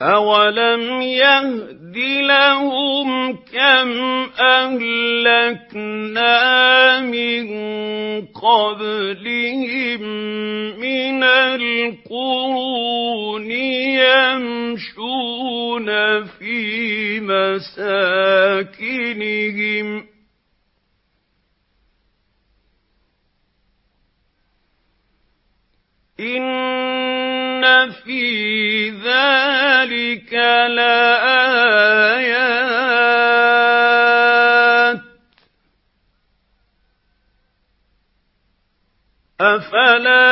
أَوَلَمْ يَهْدِ لَهُمْ كَمْ أَهْلَكْنَا مِن قَبْلِهِم مِّنَ الْقُرُونِ يَمْشُونَ فِي مَسَاكِنِهِمْ ۗ إِنَّ فِي ذَٰلِكَ لَآيَاتٍ ۖ أَفَلَا